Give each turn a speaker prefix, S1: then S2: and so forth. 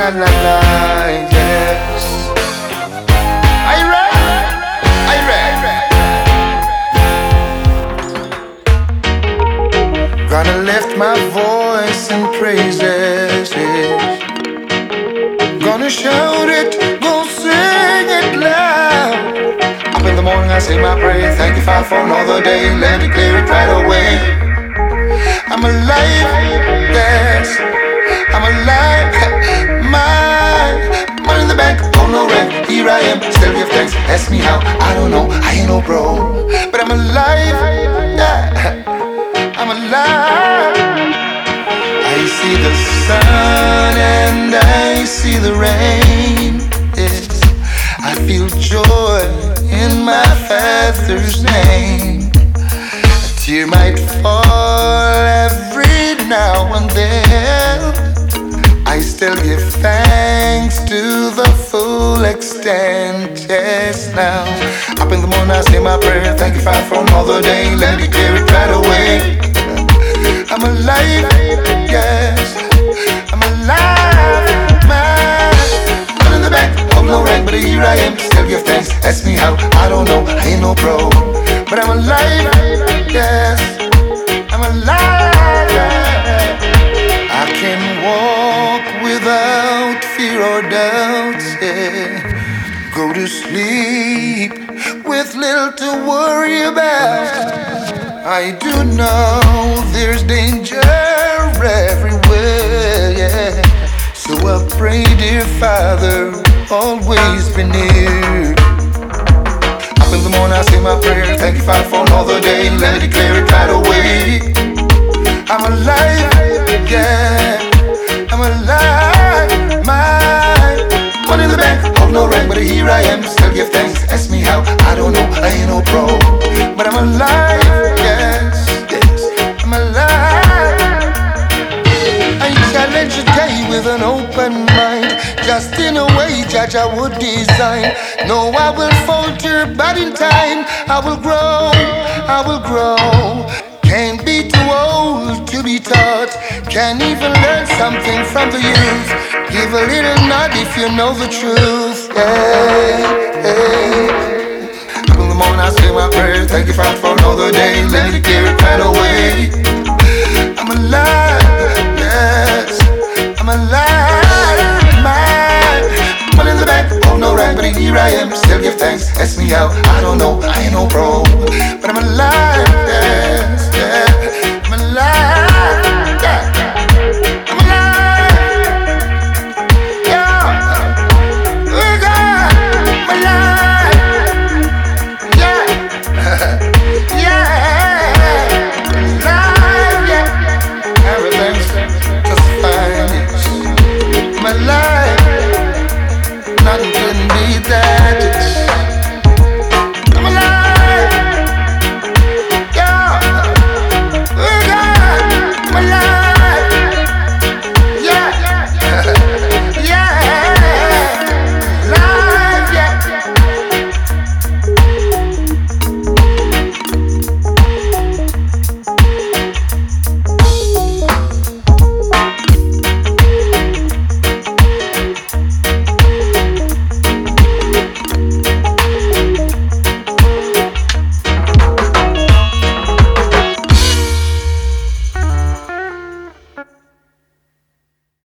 S1: la la, yes. Are you ready? Are you ready? Gonna lift my voice in praises, yes. Gonna shout it, gonna sing it loud. Up in the morning I say my prayer. Thank you, Father, for another day. Let me clear it right away. I'm alive, yes. I'm alive. My money in the bank, oh no rent. Here I am, still give thanks. Ask me how, I don't know. I ain't no pro, but I'm alive, yeah. I'm alive. I see the sun and I see the rain, yes. I feel joy in my Father's name. A tear might fall every now and then. I still give thanks to the full extent, yes. Now, up in the morning I say my prayer. Thank you, Father, for another day. Let me clear it right away. I'm alive, yes. I'm alive. Man in the back, of no rank, but here I am. Still give thanks. Ask me how, I don't know. I ain't no pro, but I'm alive, yes. I'm alive. I can walk without fear or doubt, yeah. Go to sleep with little to worry about. I do know there's danger everywhere, yeah. So I pray, dear Father, always be near. Up in the morning I say my prayer. Thank you, Father, for another day. Let me declare it right away. I'm alive, yeah. I'm alive. My money in the bank, of no rank, but here I am. Still give thanks. Ask me how, I don't know. I ain't no pro, but I'm alive, yes, yes. I'm alive. I challenge the day with an open mind. Just in a way, Judge, I would design. No, I will falter, but in time I will grow, I will grow. Can't be too old to be taught. Can even learn something from the youth. Give a little nod if you know the truth. Hey, hey. Up in the morning I say my prayer. Thank you, Father, for another day. Let me clear it right away.